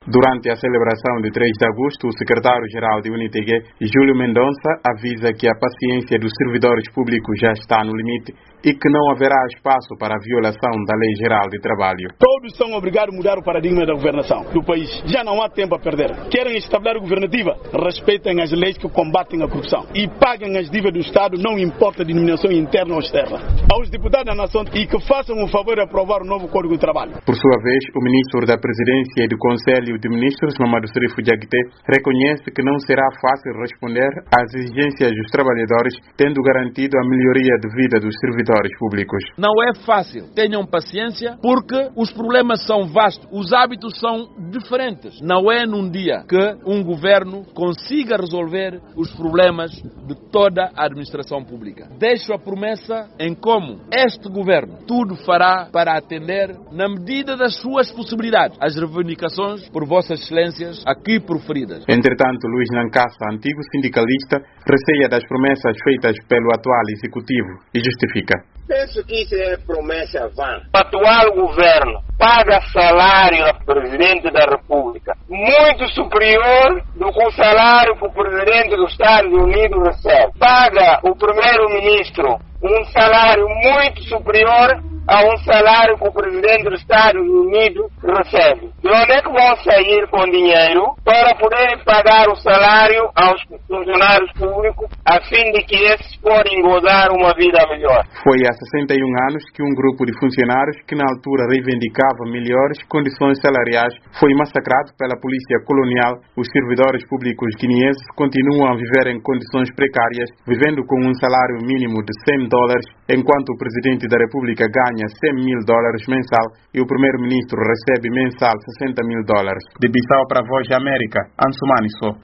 Durante a celebração de 3 de agosto, o secretário-geral de UNITG, Júlio Mendonça, avisa que a paciência dos servidores públicos já está no limite e que não haverá espaço para a violação da Lei Geral de Trabalho. Todos são obrigados a mudar o paradigma da governação do país. Já não há tempo a perder. Querem estabilidade governativa? Respeitem as leis que combatem a corrupção e paguem as dívidas do Estado, não importa a denominação interna ou externa. Aos deputados da nação e que façam o favor de aprovar o novo Código de Trabalho. Por sua vez, o ministro da Presidência e do Conselho de Ministros, Mamadou Sirifo Diakité, reconhece que não será fácil responder às exigências dos trabalhadores, tendo garantido a melhoria de vida dos servidores públicos. Não é fácil. Tenham paciência, porque os problemas são vastos, os hábitos são diferentes. Não é num dia que um governo consiga resolver os problemas de toda a administração pública. Deixo a promessa em como este governo tudo fará para atender, na medida das suas possibilidades, as reivindicações por vossas excelências aqui proferidas. Entretanto, Luís Nancassa, antigo sindicalista, receia das promessas feitas pelo atual executivo e justifica. Penso que isso é promessa vã. O atual governo paga salário ao Presidente da República muito superior do que o salário que o Presidente dos Estados Unidos recebe. Paga o Primeiro-Ministro um salário muito superior a um salário que o Presidente dos Estados Unidos recebe. De onde é que vão sair com dinheiro para poderem pagar o salário aos funcionários públicos, a fim de que esses podem gozar uma vida melhor? Foi há 61 anos que um grupo de funcionários que na altura reivindicava melhores condições salariais foi massacrado pela polícia colonial. Os servidores públicos guineenses continuam a viver em condições precárias, vivendo com um salário mínimo de $100, enquanto o Presidente da República ganha $100 mil mensal e o Primeiro-Ministro recebe mensal $60 mil. De Bissau para a Voz da América, Ansumani Só.